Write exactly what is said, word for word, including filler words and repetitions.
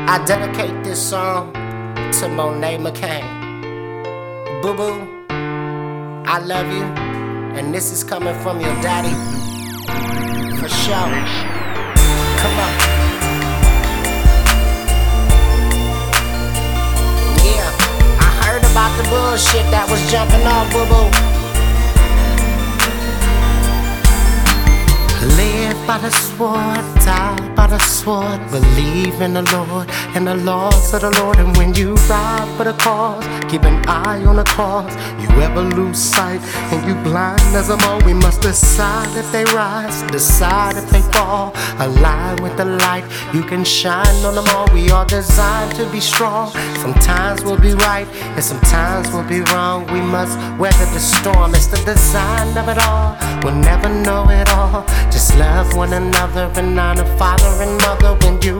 I dedicate this song to Monet McCain. Boo boo, I love you, and this is coming from your daddy, for sure. Come on. Yeah, I heard about the bullshit that was jumping off, boo boo. Live by the sword, die by the sword. Believe in the Lord and the laws of the Lord. And when you ride for the cause, keep an eye on the cause. You ever lose sight and you blind as a mole, we must decide if they rise, decide if they fall. Align with the light, you can shine on them all. We are designed to be strong. Sometimes we'll be right and sometimes we'll be wrong. We must weather the storm, it's the design of it all. We'll never know it all. Just love one another and honor father and mother. When you